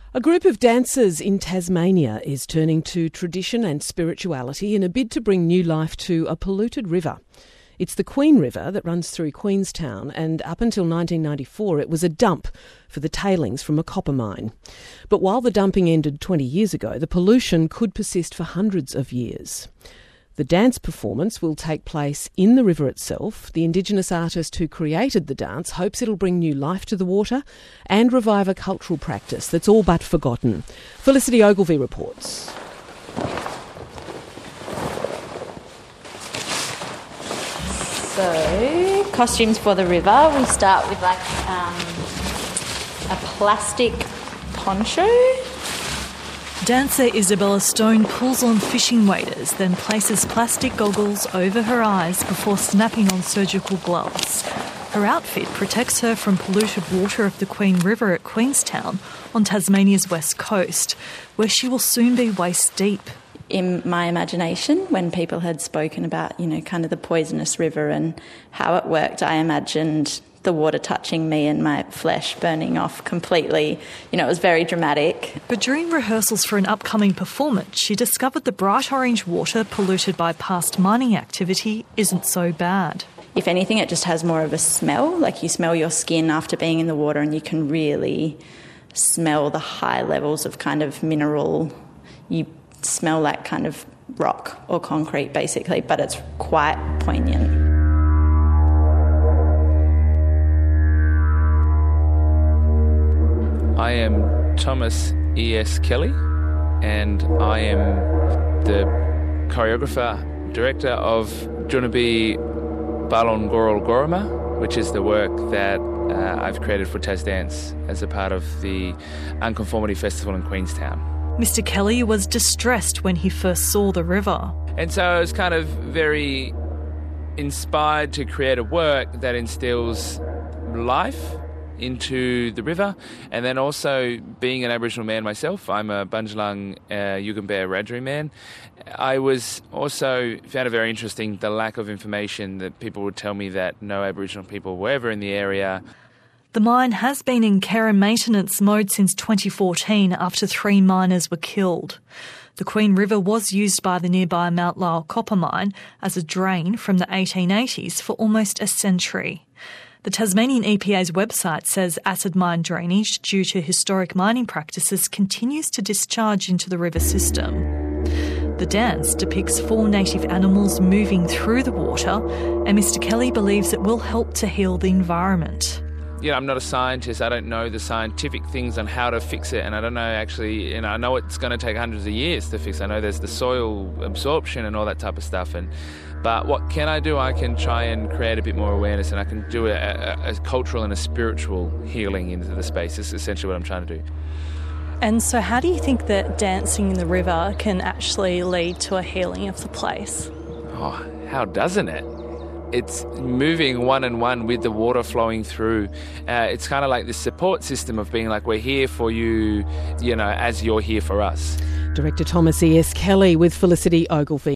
A group of dancers in Tasmania is turning to tradition and spirituality in a bid to bring new life to a polluted river. It's the Queen River that runs through Queenstown, and up until 1994 it was a dump for the tailings from a copper mine. But while the dumping ended 20 years ago, the pollution could persist for hundreds of years. The dance performance will take place in the river itself. The Indigenous artist who created the dance hopes it'll bring new life to the water and revive a cultural practice that's all but forgotten. Felicity Ogilvie reports. So, costumes for the river. We start with a plastic poncho. Dancer Isabella Stone pulls on fishing waders, then places plastic goggles over her eyes before snapping on surgical gloves. Her outfit protects her from polluted water of the Queen River at Queenstown on Tasmania's west coast, where she will soon be waist deep. In my imagination, when people had spoken about, kind of the poisonous river and how it worked, I imagined the water touching me and my flesh burning off completely. It was very dramatic. But during rehearsals for an upcoming performance, she discovered the bright orange water polluted by past mining activity isn't so bad. If anything, it just has more of a smell, like you smell your skin after being in the water and you can really smell the high levels of kind of mineral. You smell like kind of rock or concrete, basically, but it's quite poignant. I am Thomas E.S. Kelly, and I am the choreographer, director of Junabi Balon Gorol Gorama, which is the work that I've created for TasDance as a part of the Unconformity Festival in Queenstown. Mr. Kelly was distressed when he first saw the river. And so I was kind of very inspired to create a work that instills life into the river, and then also being an Aboriginal man myself, I'm a Bundjalung Yugambeh Wiradjuri man. I was also found it very interesting the lack of information that people would tell me that no Aboriginal people were ever in the area. The mine has been in care and maintenance mode since 2014 after 3 miners were killed. The Queen River was used by the nearby Mount Lyell copper mine as a drain from the 1880s for almost a century. The Tasmanian EPA's website says acid mine drainage due to historic mining practices continues to discharge into the river system. The dance depicts 4 native animals moving through the water, and Mr. Kelly believes it will help to heal the environment. I'm not a scientist. I don't know the scientific things on how to fix it, and I don't know actually, I know it's going to take hundreds of years to fix it. I know there's the soil absorption and all that type of stuff, but what can I do? I can try and create a bit more awareness, and I can do a cultural and a spiritual healing into the space. That's essentially what I'm trying to do. And so how do you think that dancing in the river can actually lead to a healing of the place? Oh, how doesn't it? It's moving one and one with the water flowing through. It's kind of like this support system of being like, we're here for you, as you're here for us. Director Thomas E.S. Kelly with Felicity Ogilvie.